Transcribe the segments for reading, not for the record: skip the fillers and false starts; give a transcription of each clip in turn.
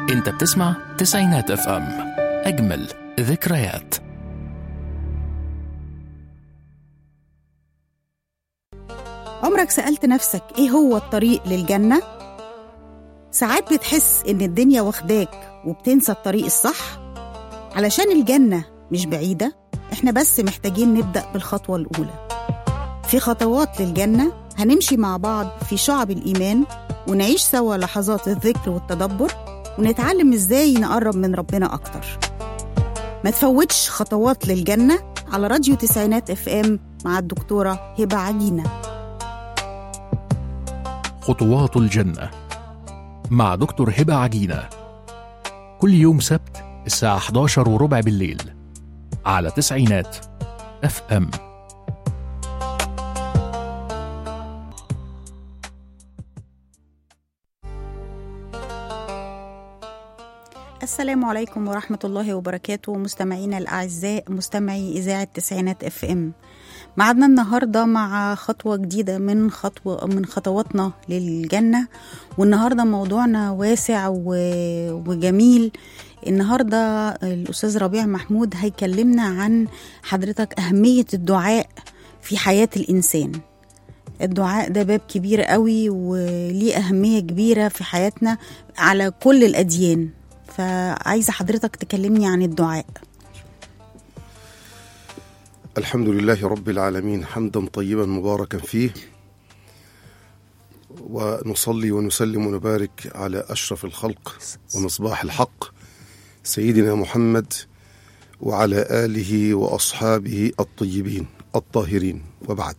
انت بتسمع تسعينات اف ام، اجمل ذكريات. عمرك سألت نفسك ايه هو الطريق للجنة؟ ساعات بتحس ان الدنيا واخداك وبتنسى الطريق الصح. علشان الجنة مش بعيدة، احنا بس محتاجين نبدأ بالخطوة الأولى. في خطوات للجنة هنمشي مع بعض في شعب الإيمان، ونعيش سوا لحظات الذكر والتدبر، ونتعلم ازاي نقرب من ربنا أكتر. ما تفوتش خطوات للجنة على راديو تسعينات اف ام مع الدكتورة هبة عجينة. خطوات الجنة مع دكتور هبة عجينة، كل يوم سبت الساعة 11:15 بالليل على تسعينات اف ام. السلام عليكم ورحمة الله وبركاته، مستمعينا الأعزاء، مستمعي إذاعة تسعينات اف ام. معدنا النهاردة مع خطوة جديدة من خطواتنا للجنة، والنهاردة موضوعنا واسع وجميل. النهاردة الأستاذ ربيع محمود هيكلمنا عن حضرتك أهمية الدعاء في حياة الإنسان. الدعاء ده باب كبير قوي وليه أهمية كبيرة في حياتنا على كل الأديان، فعايزة حضرتك تكلمني عن الدعاء. الحمد لله رب العالمين، حمدا طيبا مباركا فيه، ونصلي ونسلم ونبارك على أشرف الخلق ومصباح الحق سيدنا محمد وعلى آله وأصحابه الطيبين الطاهرين، وبعد.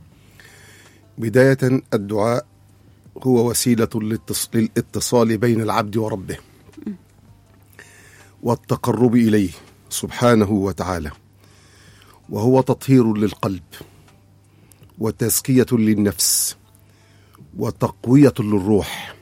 بداية، الدعاء هو وسيلة للاتصال بين العبد وربه والتقرب إليه سبحانه وتعالى، وهو تطهير للقلب وتزكية للنفس وتقوية للروح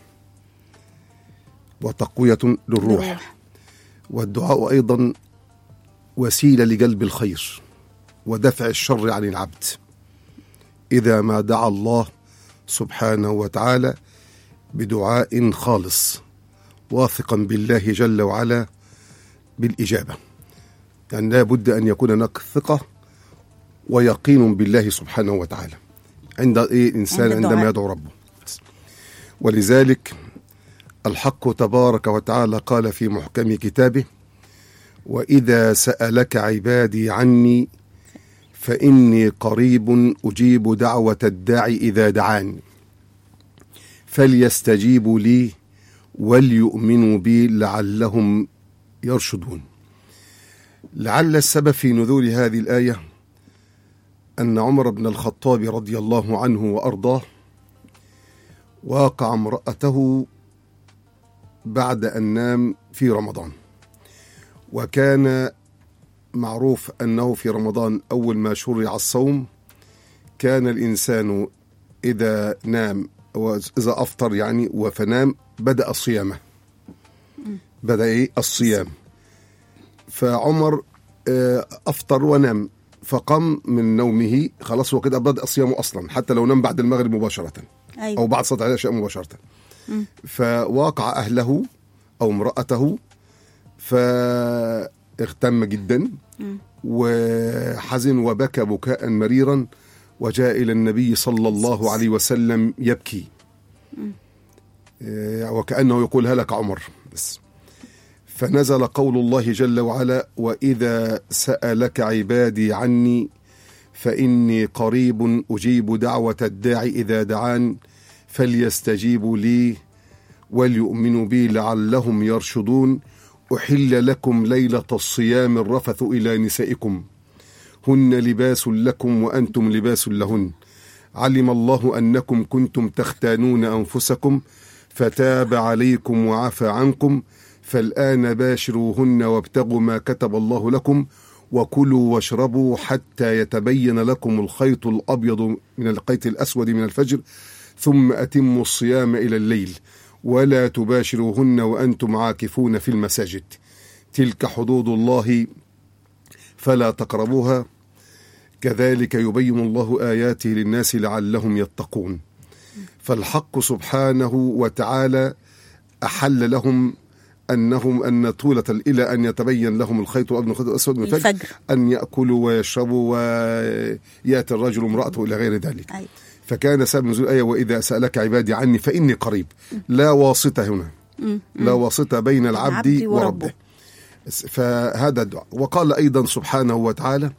والدعاء أيضا وسيلة لجلب الخير ودفع الشر عن العبد إذا ما دعا الله سبحانه وتعالى بدعاء خالص واثقا بالله جل وعلا بالإجابة. يعني لا بد أن يكون هناك ثقة ويقين بالله سبحانه وتعالى عند إنسان عندما يدعو ربه. ولذلك الحق تبارك وتعالى قال في محكم كتابه: وإذا سألك عبادي عني فإني قريب أجيب دعوة الداعي إذا دعاني فليستجيبوا لي وليؤمنوا بي لعلهم يرشدون. لعل السبب في نزول هذه الآية أن عمر بن الخطاب رضي الله عنه وأرضاه واقع امرأته بعد أن نام في رمضان، وكان معروف أنه في رمضان أول ما شرع الصوم كان الإنسان إذا نام وإذا أفطر يعني وفنام بدأ صيامه، الصيام. فعمر أفطر ونام، فقام من نومه، خلاص هو كده بدأ صيامه أصلا، حتى لو نام بعد المغرب مباشرة أو بعد صلاة العشاء مباشرة. فواقع أهله أو امرأته فاغتم جدا وحزن وبكى بكاء مريرا، وجاء إلى النبي صلى الله عليه وسلم يبكي وكأنه يقول: هلك عمر. فنزل قول الله جل وعلا: وإذا سألك عبادي عني فإني قريب أجيب دعوة الداعي إذا دعان فليستجيبوا لي وليؤمنوا بي لعلهم يرشدون. أحل لكم ليلة الصيام الرفث إلى نسائكم هن لباس لكم وأنتم لباس لهن علم الله أنكم كنتم تختانون أنفسكم فتاب عليكم وعفى عنكم فالآن باشروهن وابتغوا ما كتب الله لكم وكلوا واشربوا حتى يتبين لكم الخيط الأبيض من الخيط الأسود من الفجر ثم أتموا الصيام إلى الليل ولا تباشروهن وأنتم عاكفون في المساجد تلك حدود الله فلا تقربوها كذلك يبين الله آياته للناس لعلهم يتقون. فالحق سبحانه وتعالى أحل لهم أن طولة إلى أن يتبين لهم الخيط الأبيض من الخيط الأسود من الفجر أن يأكلوا ويشربوا ويأتي الرجل امرأته إلى غير ذلك. أيوة. فكان سبب نزول الآية وإذا سألك عبادي عني فإني قريب. لا واسطة هنا، لا واسطة بين العبد وربه. فهذا الدعاء. وقال أيضا سبحانه وتعالى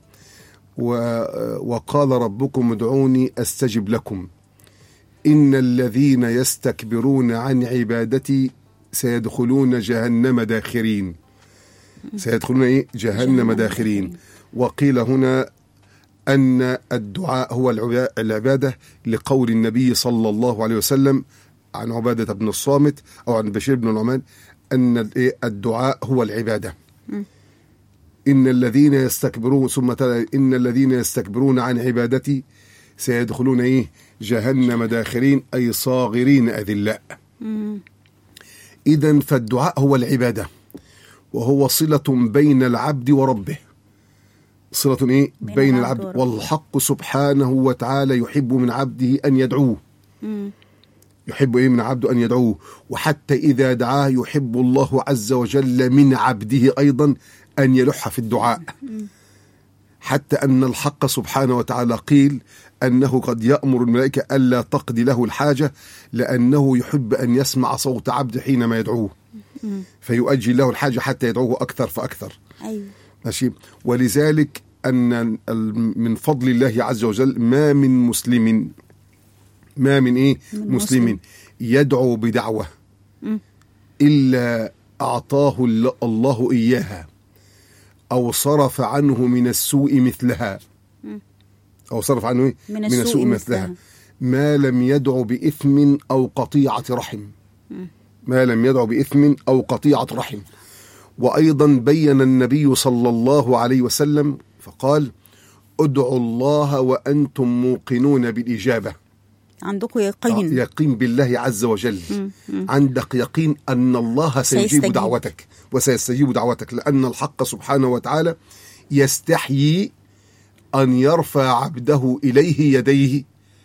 وقال ربكم ادعوني أستجب لكم إن الذين يستكبرون عن عبادتي سيدخلون جهنم داخرين. سيدخلون إيه؟ جهنم داخرين. وقيل هنا أن الدعاء هو العبادة لقول النبي صلى الله عليه وسلم عن عبادة بن الصامت أو عن بشير بن النعمان أن الدعاء هو العبادة. إن الذين يستكبرون ثم إن الذين يستكبرون عن عبادتي سيدخلون إيه؟ جهنم داخرين أي صاغرين أذلاء. إذن فالدعاء هو العبادة وهو صلة بين العبد وربه. صلة إيه؟ بين العبد والحق سبحانه وتعالى يحب من عبده أن يدعوه. يحب إيه من عبده أن يدعوه. وحتى إذا دعاه يحب الله عز وجل من عبده أيضا أن يلح في الدعاء. حتى أن الحق سبحانه وتعالى قيل أنه قد يأمر الملائكة ألا تقضي له الحاجة لأنه يحب أن يسمع صوت عبد حينما يدعوه فيؤجل له الحاجة حتى يدعوه أكثر فأكثر. أيوة. ماشي. ولذلك أن من فضل الله عز وجل ما من مسلم مسلم يدعو بدعوة إلا أعطاه الله إياها أو صرف عنه من السوء مثلها أو صرف عنه من السوء مثلها ما لم يدعو بإثم أو قطيعة رحم. ما لم يدعو بإثم أو قطيعة رحم. وأيضا بين النبي صلى الله عليه وسلم فقال ادعوا الله وأنتم موقنون بالإجابة. عندكم يقين. يقين بالله عز وجل. عندك يقين أن الله سيجيب دعوتك وسيستجيب دعوتك لأن الحق سبحانه وتعالى يستحيي أن يرفع عبده إليه يديه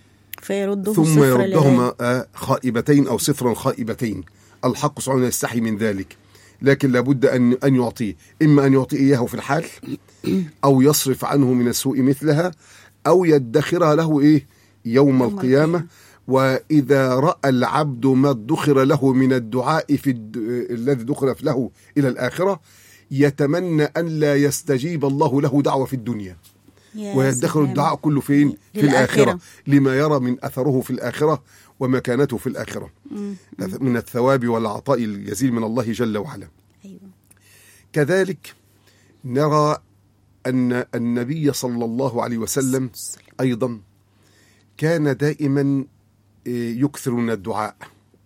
ثم يردهما خائبتين أو صفرا خائبتين. الحق سبحانه يستحي من ذلك لكن لابد أن يعطيه إما أن يعطي إياه في الحال أو يصرف عنه من السوء مثلها أو يدخرها له يوم القيامة. وإذا رأى العبد ما ادخر له من الدعاء الذي دخر له إلى الآخرة يتمنى أن لا يستجيب الله له دعوة في الدنيا ويدخر الدعاء كله فين؟ في الآخرة لما يرى من أثره في الآخرة ومكانته في الآخرة من الثواب والعطاء الجزيل من الله جل وعلا. أيوة. كذلك نرى أن النبي صلى الله عليه وسلم أيضا كان دائما يكثر من الدعاء.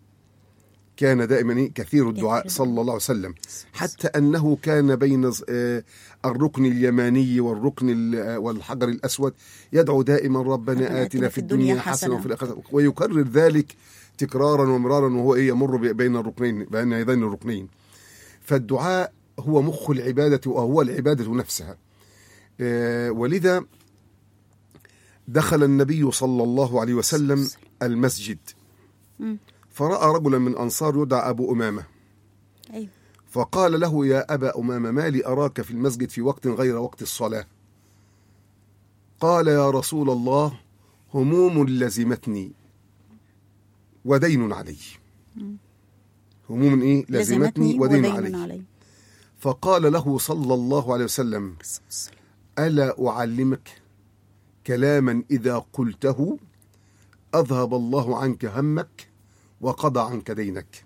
كان دائما كثير الدعاء صلى الله عليه وسلم حتى أنه كان بين الركن اليماني والركن والحجر الأسود يدعو دائما ربنا آتنا في الدنيا حسنة وفي الآخرة ويكرر ذلك تكرارا ومرارا وهو يمر بين الركنين بين هذين الركنين. فالدعاء هو مخ العبادة وهو العبادة نفسها. ولذا دخل النبي صلى الله عليه وسلم المسجد فرأى رجلا من أنصار يدعى أبو أمامة. أيوة. فقال له يا أبا أمامة ما لي أراك في المسجد في وقت غير وقت الصلاة؟ قال يا رسول الله هموم لزمتني ودين علي. هموم لزمتني ودين علي. فقال له صلى الله عليه وسلم ألا أعلمك كلاما إذا قلته أذهب الله عنك همك وقضى عنك دينك.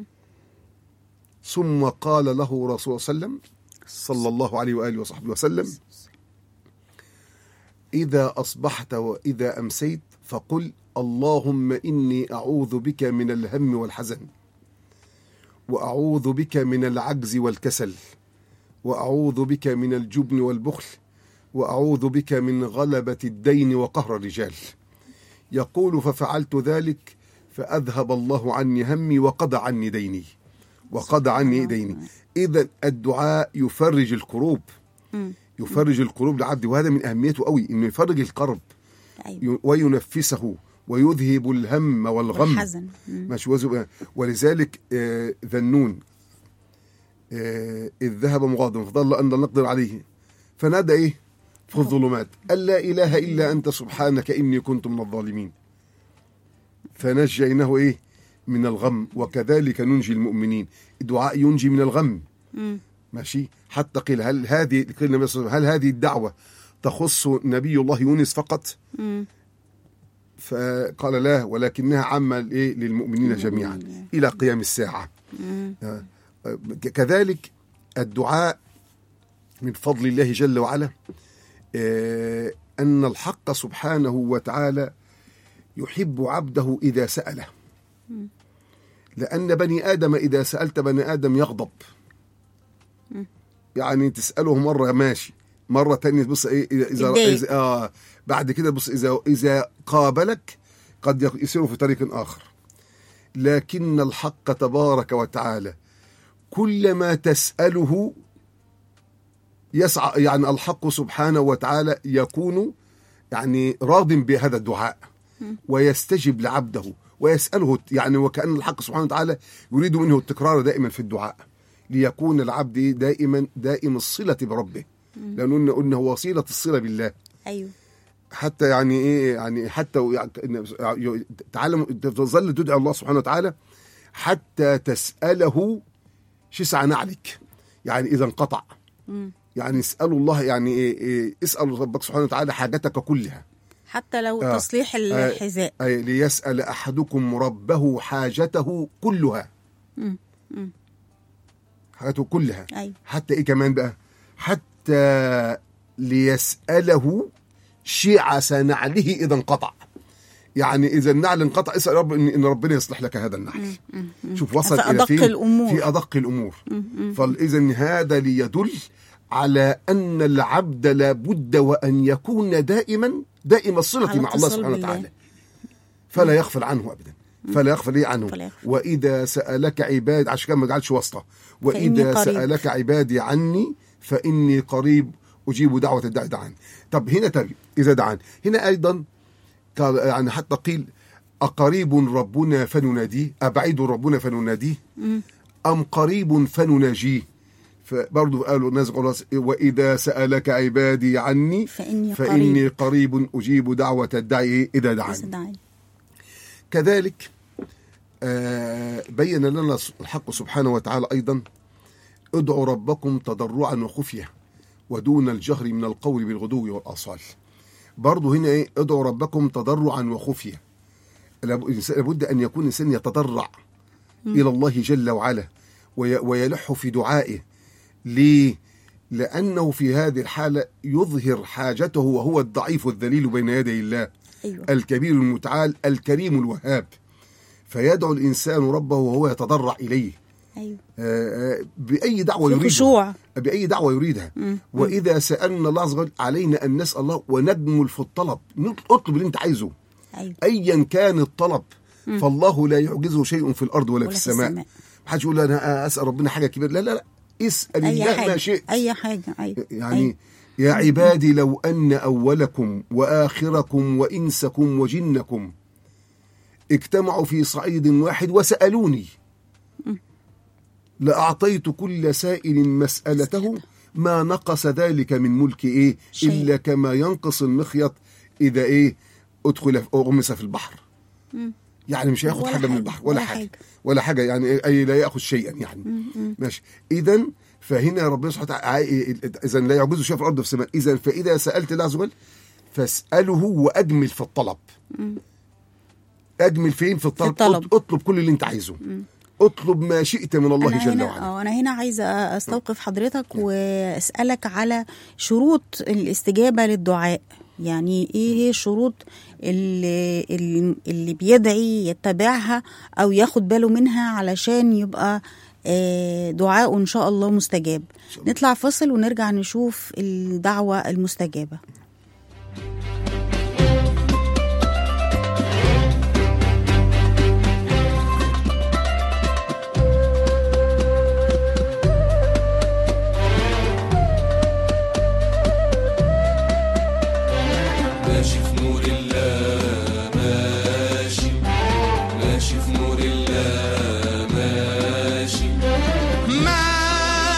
ثم قال له رسول الله صلى الله عليه وآله وصحبه وسلم إذا أصبحت وإذا أمسيت فقل اللهم إني أعوذ بك من الهم والحزن وأعوذ بك من العجز والكسل وأعوذ بك من الجبن والبخل وأعوذ بك من غلبة الدين وقهر الرجال. يقول ففعلت ذلك فأذهب الله عني همي وقضى عني ديني وقضى عني ديني. إذا الدعاء يفرج الكروب يفرج القلوب للعبد وهذا من أهميته قوي إنه يفرج الكرب وينفسه ويذهب الهم والغم. والحزن. ولذلك ذنون إذ ذهب مغاضبا فظل أن لا نقدر عليه فنادى إيه في الظلمات أن لا إله إلا أنت سبحانك إني كنت من الظالمين فنجيناه إيه من الغم. وكذلك ننجي المؤمنين، الدعاء ينجي من الغم. ماشي. حتى قيل هل هذه الدعوة تخص نبي الله يونس فقط؟ فقال لا، ولكنها عامة للمؤمنين جميعا إلى قيام الساعة. كذلك الدعاء من فضل الله جل وعلا أن الحق سبحانه وتعالى يحب عبده إذا سأله، لأن بني آدم إذا سألت بني آدم يغضب. يعني تسأله مرة ماشي، مرة تانية بص إيه إذا بعد كده بص إذا قابلك قد يسير في طريق آخر. لكن الحق تبارك وتعالى كلما تسأله يسعى، يعني الحق سبحانه وتعالى يكون يعني راض بهذا الدعاء ويستجب لعبده ويسأله، يعني وكأن الحق سبحانه وتعالى يريد منه التكرار دائما في الدعاء ليكون العبد دائم الصلة بربه، لأنه قلنا هو وسيلة الصلة بالله. أيوه. حتى يعني إيه، يعني حتى تعلم تظل تدعي الله سبحانه وتعالى حتى تسأله شسع نعلك، يعني إذا انقطع. يعني اسألوا الله، يعني إيه اسألوا ربك سبحانه وتعالى حاجتك كلها حتى لو تصليح الحذاء. ليسأل أحدكم ربه حاجته كلها. حاجته كلها. أيوه. حتى إيه كمان بقى، حتى ليسأله شعث نعله إذا انقطع. يعني إذا النعل انقطع اسأل رب إن ربنا يصلح لك هذا النعل. شوف وصل إلى فين، في أدق الأمور. فإذن هذا ليدل على أن العبد لابد وأن يكون دائم الصلة مع الله سبحانه وتعالى، فلا يغفل عنه أبدا، فلا يغفل عنه. وإذا سألك عبادي، عشان كده ما جعلش واسطة، وإذا سألك عبادي عني فإني قريب أجيب دعوة الداعي دعان. طب هنا إذا دعان هنا أيضا يعني حتى قيل أقريب ربنا فنناديه، أبعيد ربنا فنناديه، أم قريب فنناجيه. فبرضو قالوا الناس وإذا سألك عبادي عني فإني قريب أجيب دعوة الداعي إذا دعاني. كذلك بين لنا الحق سبحانه وتعالى أيضا ادعوا ربكم تضرعا وخفية ودون الجهر من القول بالغدو والآصال. برضو هنا إيه، ادعوا ربكم تضرعا وخفية. لابد أن يكون الإنسان يتضرع إلى الله جل وعلا ويلح في دعائه. ليه؟ لأنه في هذه الحالة يظهر حاجته وهو الضعيف الذليل بين يدي الله. أيوة. الكبير المتعال الكريم الوهاب، فيدعو الإنسان ربه وهو يتضرع إليه. أيوة. بأي دعوة يريدها، بأي دعوة يريدها. وإذا سألنا الله عز وجل علينا أن نسأل الله ونجمل في الطلب، اطلب اللي أنت عايزه. أيوة. أيا كان الطلب، فالله لا يعجزه شيء في الأرض ولا في السماء. محدش يقول أنا أسأل ربنا حاجة كبيرة، لا اسأل الله ما شئت، أي حاجة. أيوة. يعني أيوة. يا عبادي لو أن أولكم وآخركم وإنسكم وجنكم اجتمعوا في صعيد واحد وسألوني لأعطيت كل سائل مسألته ما نقص ذلك من ملك إيه إلا كما ينقص المخيط إذا أدخل أغمس في البحر. يعني مش هياخد حاجة من البحر ولا حاجة يعني أي لا يأخذ شيئا يعني. ماشي. إذن فهنا ربنا سبحانه وتعالى إذا لا يعجزه شيء في الأرض وفي السماء. إذا فإذا سألت الله عز وجل فاسأله وأجمل في الطلب. أجمل فين في الطلب؟ اطلب كل اللي أنت عايزه. اطلب ما شئت من الله جل وعلا. أنا هنا عايزة أستوقف حضرتك وأسألك على شروط الاستجابة للدعاء. يعني إيه هي الشروط اللي بيدعي يتبعها أو ياخد باله منها علشان يبقى دعاء إن شاء الله مستجاب؟ نطلع فاصل ونرجع نشوف الدعوة المستجابة. ماشي في نور الله، ماشي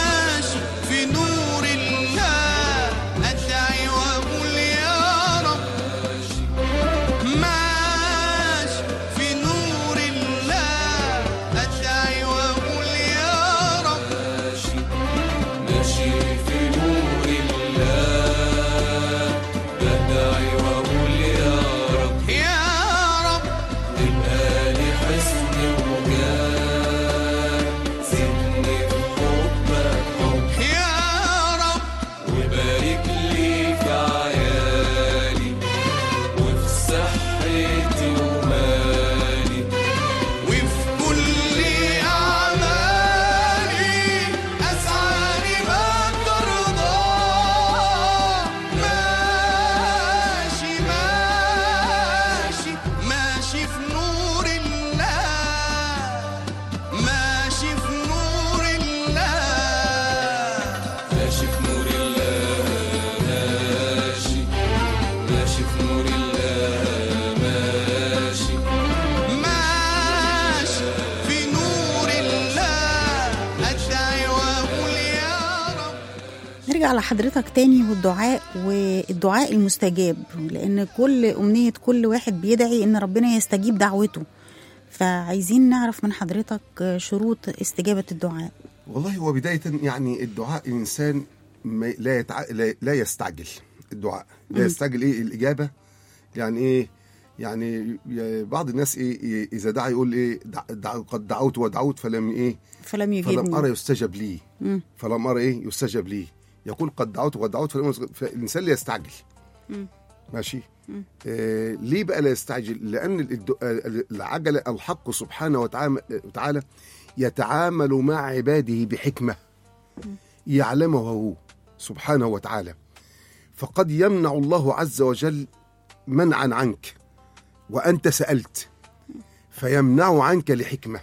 هنرجع لحضرتك تاني والدعاء المستجاب، لأن كل أمنية كل واحد بيدعي إن ربنا يستجيب دعوته. فعايزين نعرف من حضرتك شروط استجابة الدعاء. والله هو بداية يعني الدعاء الإنسان لا يستعجل الدعاء، لا يستعجل الإجابة. يعني إيه؟ يعني بعض الناس إذا دعا يقول قد دعوت ودعوت فلم يجيبني، فلم أرى يستجب لي، فلم أرى يستجب لي. يقول قد دعوت ودعوت فالإنسان لا يستعجل. ماشي. ليه بقى لا يستعجل؟ لأن العجلة الحق سبحانه وتعالى يتعامل مع عباده بحكمة يعلمه هو سبحانه وتعالى. فقد يمنع الله عز وجل منعا عنك وأنت سألت، فيمنع عنك لحكمة،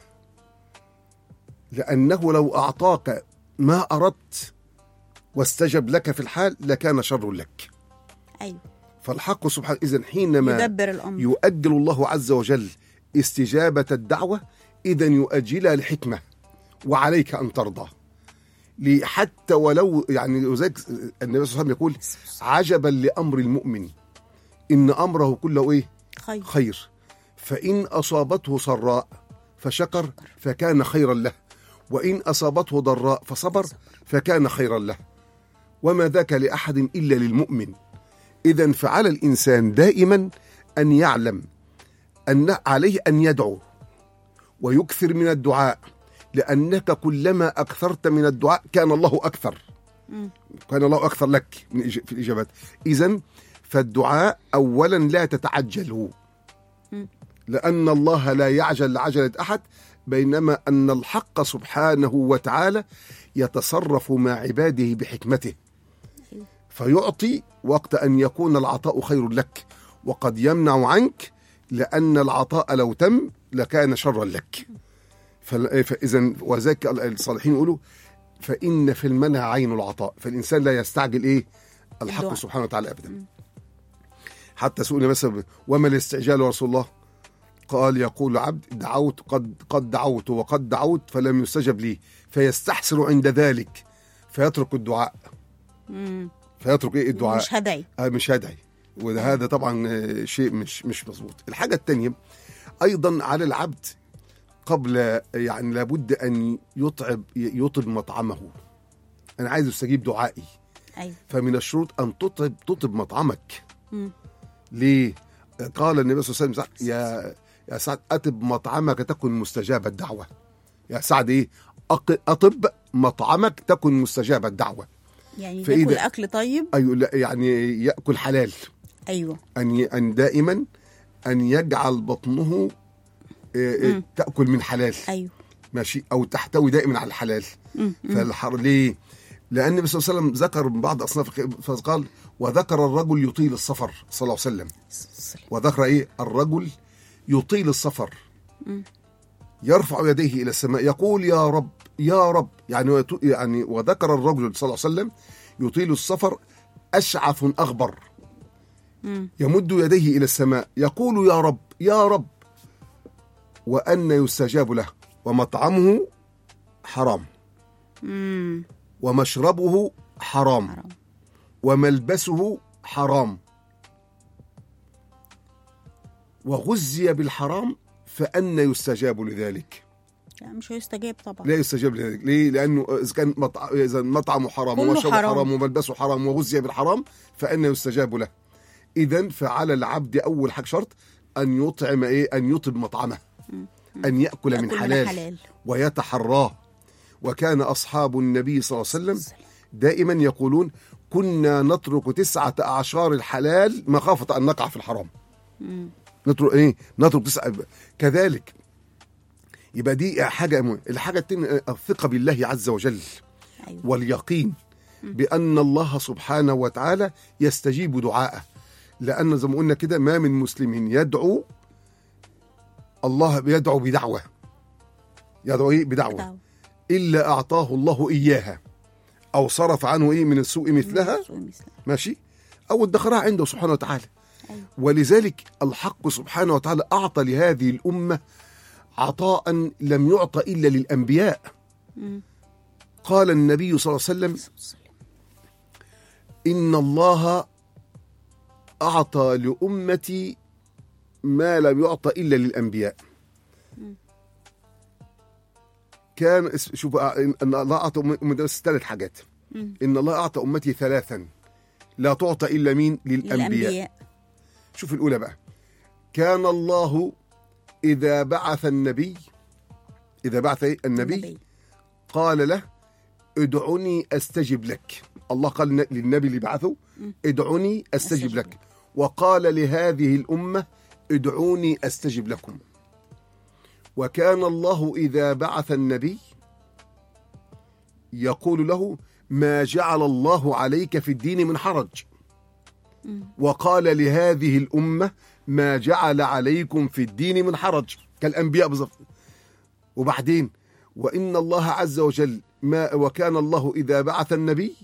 لأنه لو أعطاك ما أردت واستجب لك في الحال لكان شر لك. أيوة. فالحق سبحانه إذن حينما يدبر الأمر، يؤجل الله عز وجل استجابة الدعوة إذن يؤجلها لحكمة، وعليك أن ترضى. حتى ولو يعني وذلك النبي صلى الله عليه وسلم يقول عجبا لأمر المؤمن إن أمره كله خير، فإن أصابته سراء فشكر فكان خيرا له، وإن أصابته ضراء فصبر فكان خيرا له، وما ذاك لأحد إلا للمؤمن. إذن فعلى الإنسان دائما أن يعلم أن عليه أن يدعو ويكثر من الدعاء، لأنك كلما أكثرت من الدعاء كان الله أكثر، كان الله أكثر لك في الإجابات. إذن فالدعاء أولا لا تتعجله، لأن الله لا يعجل لعجلة أحد، بينما أن الحق سبحانه وتعالى يتصرف مع عباده بحكمته، فيعطي وقت أن يكون العطاء خير لك، وقد يمنع عنك لأن العطاء لو تم لكان شرا لك. فإذا وذاك الصالحين يقولوا فإن في المنع عين العطاء، فالإنسان لا يستعجل الحق سبحانه وتعالى أبدا. حتى سئل مثلا وما الاستعجال يا رسول الله؟ قال يقول عبد دعوت قد دعوت وقد دعوت فلم يستجب لي، فيستحسر عند ذلك فيترك الدعاء. فيترك الدعاء، مش هدعي. وهذا طبعا شيء مش مظبوط. الحاجة الثانية أيضا على العبد قبل يعني لابد أن يطعب مطعمه. أنا عايز أستجيب دعائي. أيوة. فمن الشروط أن تطعب مطعمك. ليه؟ قال النبي صلى الله عليه وسلم يا سعد أطب مطعمك تكن مستجاب الدعوة. يا سعد أطب مطعمك تكن مستجاب الدعوة. يعني يأكل أكل طيب. أيوة، لا يعني يأكل حلال. أيوة. أن دائما أن يجعل بطنه تأكل من حلال. أيوة. ماشي، أو تحتوي دائما على الحلال. ليه؟ لأن النبي صلى الله عليه وسلم ذكر بعض أصناف، فقال وذكر الرجل يطيل السفر صلى الله عليه وسلم. وذكر الرجل يطيل السفر يرفع يديه إلى السماء يقول يا رب يا رب، يعني وذكر الرجل صلى الله عليه وسلم يطيل السفر أشعث أغبر يمد يديه إلى السماء يقول يا رب يا رب، وأن يستجاب له، ومطعمه حرام ومشربه حرام وملبسه حرام وغزي بالحرام، فأن يستجاب لذلك؟ لا، مش هيستجاب طبعا. لا يستجاب لذلك. ليه؟ لأنه إذا مطعمه حرام ومشربه حرام وملبسه حرام وغزي بالحرام فأن يستجاب له. إذن فعلى العبد أول حاجة شرط أن يطعم أن يطعم مطعمه، أن يأكل من حلال ويتحراه. وكان أصحاب النبي صلى الله عليه وسلم دائما يقولون كنا نترك 19 الحلال مخافة أن نقع في الحرام. نترك 9 كذلك. يبقى دي حاجة مهمة. الحاجة الثانية الثقة بالله عز وجل. أيوة. واليقين بأن الله سبحانه وتعالى يستجيب دعاءه، لأن زي ما قلنا كده ما من مسلم يدعو الله يدعو بدعوة بدعوة إلا أعطاه الله إياها أو صرف عنه من السوء مثلها. ماشي، أو ادخرها عنده سبحانه وتعالى. أيوة. ولذلك الحق سبحانه وتعالى أعطى لهذه الأمة عطاء لم يعطى إلا للأنبياء. قال النبي صلى الله عليه وسلم إن الله أعطى لأمتي ما لم يعطى إلا للأنبياء. كان شوف إن الله أعطى أمتي 3 حاجات. إن الله أعطى أمتي 3 لا تعطى إلا مين؟ للأنبياء. شوف الأولى بقى. كان الله إذا بعث النبي قال له ادعني أستجب لك. الله قال للنبي اللي بعثه ادعني أستجب لك، وقال لهذه الأمة ادعوني أستجب لكم. وكان الله إذا بعث النبي يقول له ما جعل الله عليك في الدين من حرج، وقال لهذه الأمة ما جعل عليكم في الدين من حرج، كالأنبياء بالضبط. وبعدين وإن الله عز وجل وكان الله إذا بعث النبي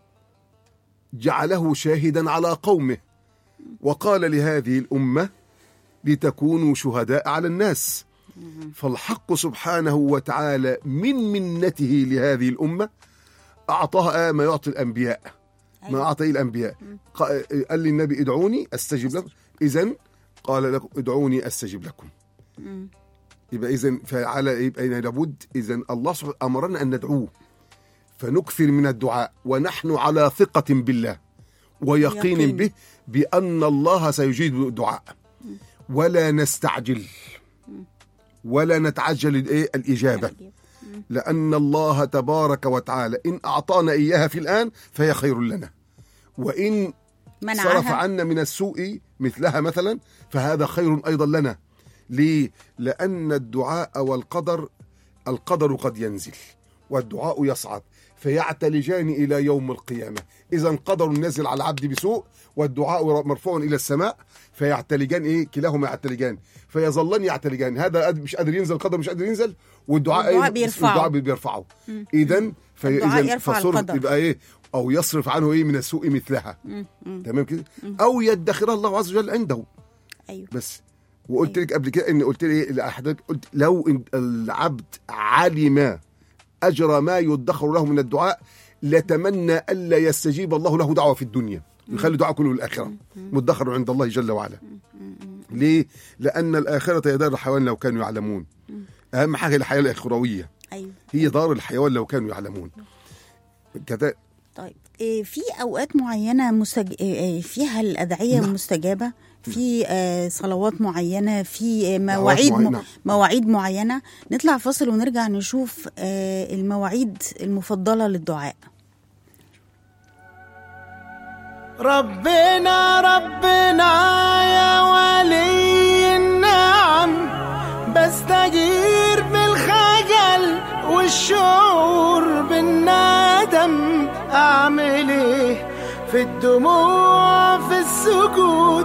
جعله شاهدا على قومه، وقال لهذه الأمة لتكونوا شهداء على الناس. فالحق سبحانه وتعالى من منته لهذه الأمة أعطاها ما يعطي الأنبياء، ما أعطي الأنبياء. قال للنبي ادعوني أستجب لكم، إذن قال لكم ادعوني أستجب لكم. يبقى إذن يبقى لابد إذن الله سبحانه أمرنا أن ندعوه، فنكثر من الدعاء ونحن على ثقة بالله ويقين به بأن الله سيجيب الدعاء، ولا نستعجل ولا نتعجل الإجابة، لأن الله تبارك وتعالى إن أعطانا إياها في الآن فهي خير لنا، وإن صرف عنا من السوء مثلها مثلا فهذا خير أيضا لنا. ليه؟ لأن الدعاء والقدر، القدر قد ينزل والدعاء يصعد فيعتلجان إلى يوم القيامة. إذا قدر نزل على العبد بسوء والدعاء مرفوع إلى السماء فيعتلجان كلاهما يعتلجان فيظلان يعتلجان، هذا مش قادر ينزل، القدر مش قادر ينزل والدعاء بيرفعه. إذن فصرف يبقى أو يصرف عنه من السوء مثلها. تمام كده؟ أو يدخر الله عز وجل عنده. أيوه. بس وقلت لك قبل كده إن قلت لحضرتك قلت لو العبد علم أجر ما يدخر له من الدعاء لتمنى ألا يستجيب الله له دعوة في الدنيا، يخلي دعاء كله الآخرة مدخر عند الله جل وعلا. ليه؟ لأن الآخرة هي دار الحيوان لو كانوا يعلمون. أهم حاجة الحياة الأخروية. أيوه. هي دار الحيوان لو كانوا يعلمون كذا. طيب في أوقات معينة فيها الأدعية مستجابة، في صلوات معينة، في مواعيد معينة. نطلع فاصل ونرجع نشوف المواعيد المفضلة للدعاء. ربنا يا ولي النعم، بستجير بالخجل والشعور بالندم. أعمل إيه في الدموع، في السجود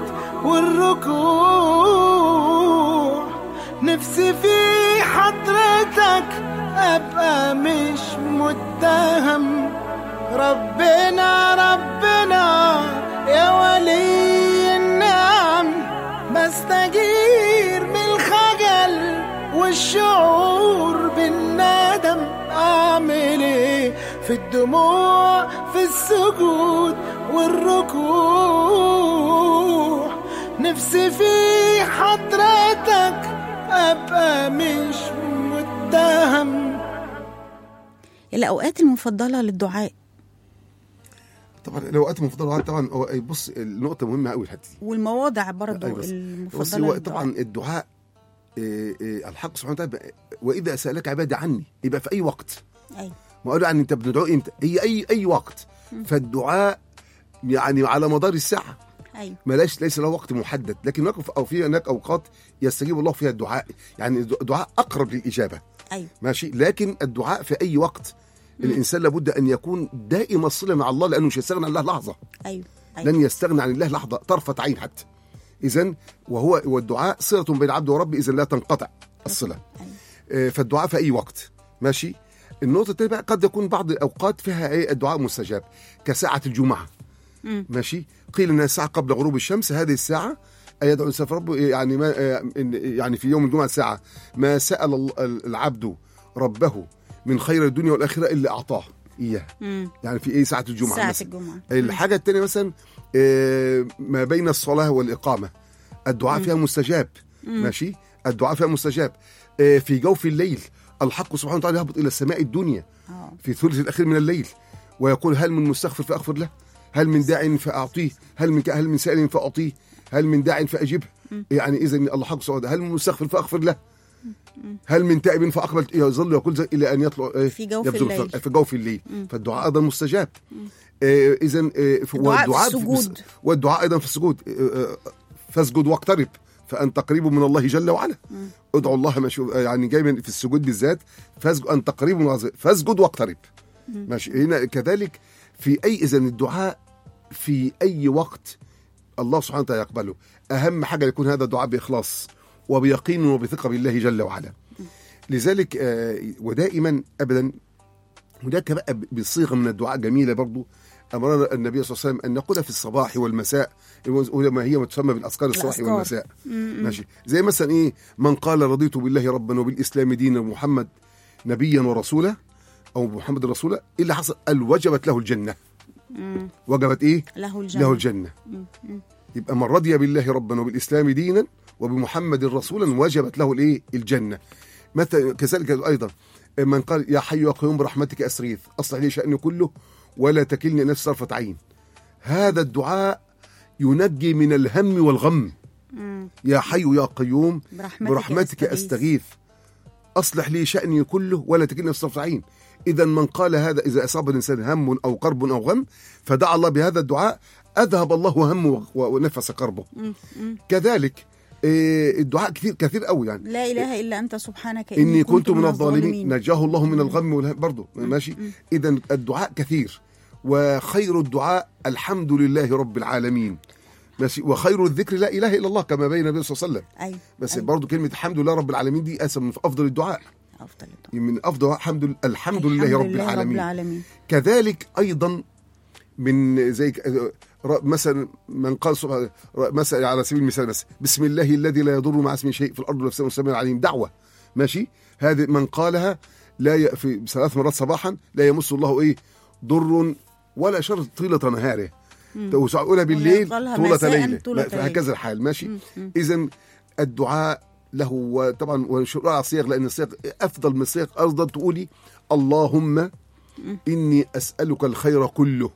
والركوع؟ نفسي في حضرتك أبقى مش متهم. ربنا يا ولي النعم، بستجير من الخجل والشعور بالندم. أعمل إيه في الدموع، في السجود والركوع؟ نفسي في حضرتك أبقى مش متهم. الأوقات المفضلة للدعاء. طبعا الأوقات المفضلة طبعا بص النقطة مهمة قوي الحتة دي، والمواضع برضو المفضلة للدعاء. طبعا الدعاء الحق سبحانه وتعالى وإذا سألك عبادي عني، يبقى في أي وقت. أيوة. ما قالوا عن أنت بتدعو إمتى، هي أي وقت. فالدعاء يعني على مدار الساعة. أيوة. ليس له وقت محدد، لكن في هناك أوقات يستجيب الله فيها الدعاء، يعني الدعاء أقرب للإجابة. أيوة. ماشي، لكن الدعاء في أي وقت. الإنسان لابد أن يكون دائما الصلة مع الله، لأنه مش يستغنى عن الله لحظة. أيوة. لن يستغنى عن الله لحظة طرفة عين حتى. إذن والدعاء صلة بين العبد وربه، إذن لا تنقطع الصلة. أيوة. فالدعاء في أي وقت. ماشي. النقطة الثانية بقى قد يكون بعض الأوقات فيها الدعاء مستجاب، كساعة الجمعة. ماشي. قيل أنها الساعة قبل غروب الشمس، هذه الساعة يدعو الإنسان في ربه، يعني في يوم الجمعة الساعة ما سأل العبد ربه من خير الدنيا والآخرة إلا أعطاه. إياها. يعني في إيه؟ ساعة الجمعة ساعة مثلا. الجمعة. الحاجة التانية مثلا ما بين الصلاة والإقامة الدعاء فيها مستجاب. ماشي، الدعاء فيها مستجاب. في جوف الليل الحق سبحانه وتعالى يهبط إلى السماء الدنيا في الثلث الأخير من الليل ويقول هل من مستغفر فأغفر له، هل من داع فأعطيه، هل من سائل فأعطيه، هل من داع فأجبه. يعني إذا الله حق سبحانه هل من مستغفر فأغفر له، هل من تائب فأقبل، يظل يقول إلى أن يطلع في جوف الليل. في جوف الليل. فالدعاء أيضا مستجاب. إذن والدعاء أيضا في السجود فاسجد واقترب فأنت قريب من الله جل وعلا. ادعوا الله يعني جاي في السجود بالذات أنت قريب من الله فاسجد واقترب. ماشي. هنا كذلك في أي إذن الدعاء في أي وقت الله سبحانه وتعالى يقبله. أهم حاجة يكون هذا الدعاء بإخلاص وبيقين وبثقة بالله جل وعلا. لذلك ودائما أبدا هناك بقى بصيغة من الدعاء جميلة برضو أمرنا النبي صلى الله عليه وسلم أن نقولها في الصباح والمساء ما هي تسمى بالأذكار الصباح والمساء. ماشي. زي مثلا إيه من قال رضيت بالله ربا وبالإسلام دينا ومحمد نبيا ورسولا أو محمد رسولا، إيه اللي حصل؟ قال وجبت له الجنة. وجبت إيه؟ له الجنة. يبقى من رضي بالله ربا وبالإسلام دينا وبمحمد رسولا وجبت له الإيه؟ الجنة. مثلا كذلك أيضا من قال يا حي يا قيوم برحمتك أستغيث أصلح لي شأني كله ولا تكلني نفسي طرفة عين. هذا الدعاء ينجي من الهم والغم. يا حي يا قيوم برحمتك أستغيث أصلح لي شأني كله ولا تكلني نفسي طرفة عين. إذا من قال هذا إذا أصاب الإنسان هم أو كرب أو غم فدعا الله بهذا الدعاء أذهب الله همه ونفس كربه. كذلك الدعاء كثير قوي يعني لا إله إلا أنت سبحانك إني كنت من الظالمين نجاه الله من الغم برضه. ماشي. إذا الدعاء كثير وخير الدعاء الحمد لله رب العالمين. ماشي. وخير الذكر لا إله إلا الله كما بين النبي صلى الله عليه وسلم. أيوة. بس برضه كلمة الحمد لله رب العالمين دي من أفضل الدعاء. من أفضل الحمد لله رب العالمين. كذلك أيضا من زي مثلا من قال سبحانه مثلا على سبيل المثال بس بسم الله الذي لا يضر مع اسمه شيء في الأرض ولا في السماء والسميع العليم دعوة. ماشي. هذه من قالها في 3 مرات صباحا لا يمس الله إيه ضر ولا شر طيلة نهاره وسأقولها بالليل طولة ليله هكذا الحال. ماشي. إذن الدعاء له طبعا وشرع صيغ لأن الصيغ أفضل من الصيغ. أفضل تقولي اللهم إني أسألك الخير كله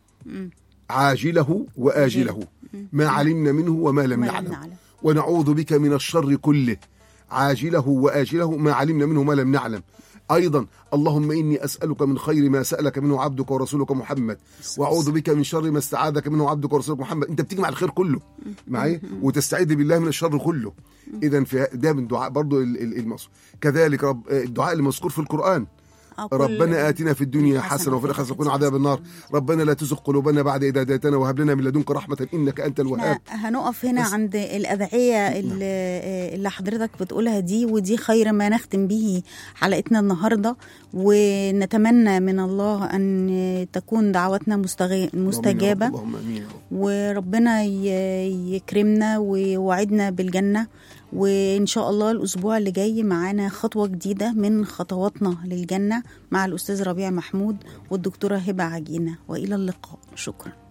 عاجله وآجله ما علمنا منه وما لم نعلم ونعوذ بك من الشر كله عاجله وآجله ما علمنا منه وما لم نعلم. أيضا اللهم إني أسألك من خير ما سألك منه عبدك ورسولك محمد وأعوذ بك من شر ما استعاذك منه عبدك ورسولك محمد. أنت بتيجي مع الخير كله معايا وتستعيذ بالله من الشر كله. إذن في ده من دعاء برضو المصر. كذلك الدعاء المذكور في القرآن ربنا آتنا في الدنيا حسنة وفي الآخرة حسنة وقنا عذاب النار ربنا لا تزغ قلوبنا بعد إذ هديتنا وهب لنا من لدنك رحمة إنك أنت الوهاب. هنقف هنا عند الأدعية اللي حضرتك بتقولها دي ودي خير ما نختم به حلقتنا النهاردة ونتمنى من الله أن تكون دعوتنا مستجابة وربنا يكرمنا ويوعدنا بالجنة. وإن شاء الله الأسبوع اللي جاي معانا خطوة جديدة من خطواتنا للجنة مع الأستاذ ربيع محمود والدكتورة هبة عجينة. وإلى اللقاء. شكرا.